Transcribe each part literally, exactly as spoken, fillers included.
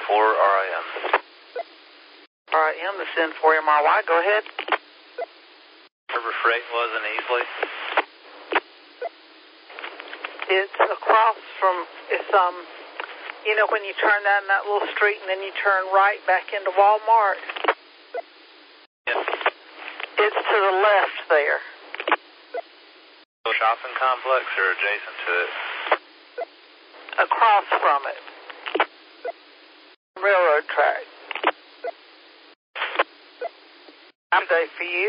four R I M. R I M, this is N four M R Y. Go ahead. River Freight was in Easley. It's across from, it's, um, you know, when you turn down that little street and then you turn right back into Walmart? Yes. It's to the left there. Shopping complex or adjacent to it? Across from it. Railroad track. I'm day for you.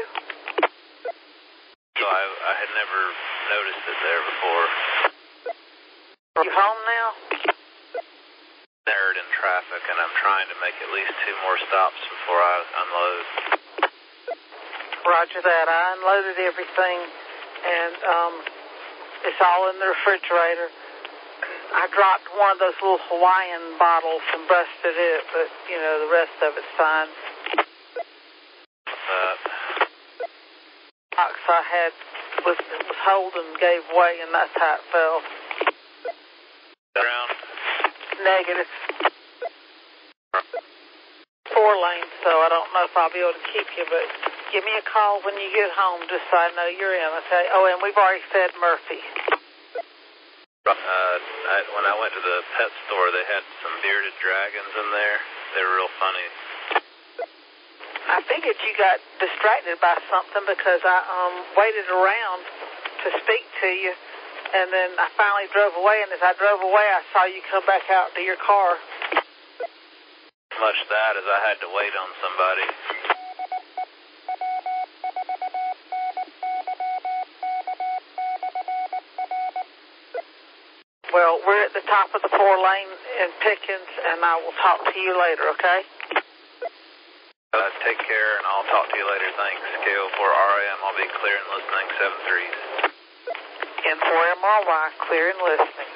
So I, I had never noticed it there before. You home now? Nerd in traffic, and I'm trying to make at least two more stops before I unload. Roger that. I unloaded everything, and um, it's all in the refrigerator. I dropped one of those little Hawaiian bottles and busted it, but, you know, the rest of it's fine. What's that? Box I had was, was holding gave way, and that's how it fell. Ground? Negative. Four lanes, so I don't know if I'll be able to keep you, but give me a call when you get home just so I know you're in, okay? Oh, and we've already fed Murphy. Uh, I, when I went to the pet store, they had some bearded dragons in there. They were real funny. I figured you got distracted by something because I um waited around to speak to you, and then I finally drove away, and as I drove away, I saw you come back out to your car. Much that as I had to wait on somebody. Well, we're at the top of the four lane in Pickens, and I will talk to you later, okay? Uh, take care, and I'll talk to you later. Thanks. K O four R I M, I'll be clear and listening, seven three. N four M R Y, clear and listening.